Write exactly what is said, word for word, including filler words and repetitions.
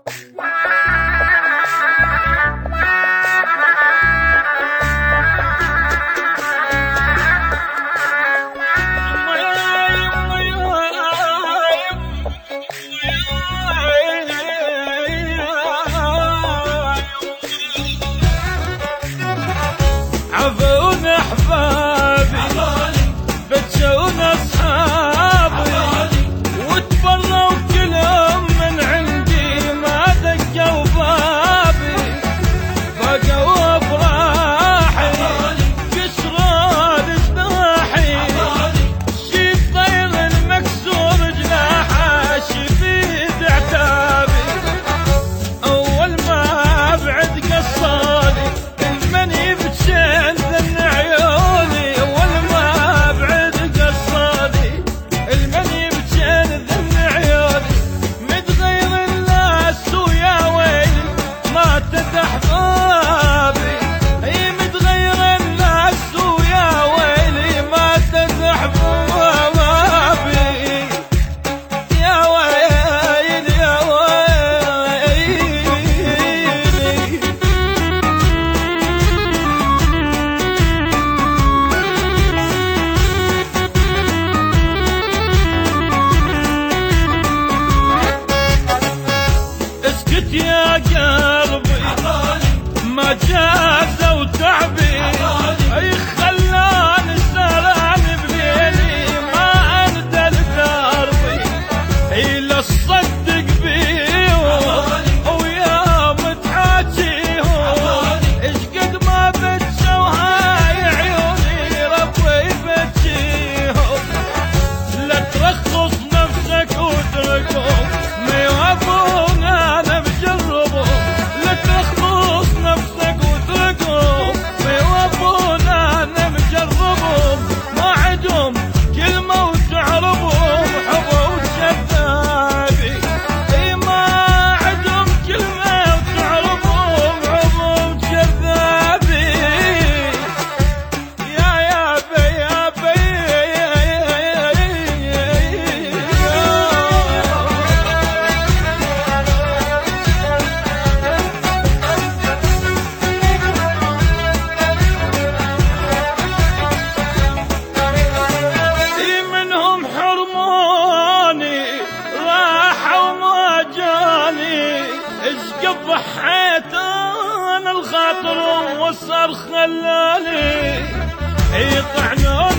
عفون احبابي بتشون اصحابي وتبروا كلهم من عندي ما دقوا بابي بقوا افراحي كسروا جناحي شي الطير المكسور جناحه شفيد عتابي اول ما ابعد قصالي المني بتشن ذن عيوني اول ما ابعد قصالي المني بتشن ذن عيوني متغير الناس ويا ويلي ما تتحبابي اي متغير الناس ويا ويلي ما تتحبابي يا ويلي يا ويلي اسكت يا قلبي ما جازوا تعبي اي خلاني سران بليلي ما اندل دربي اي لا تصدق بيهم ويا متحاجيهم ايش قد ما بتسوا هاي عيوني ربي بتجيهم لا ترخص نفسك واتركهم ما يوافون انا بجربهم لا ترخص نفسك واتركهم ما يوافون انا بجربهم ما عندهم كلمه وتعربهم حبوا وجذابي اي ما عندهم كلمه وتعربهم حبوا وجذابي يا يا بي يا بي في منهم حرموني راحوا ما جاني ايش قبحيت انا الخاطر وصار خلاني يطعنوني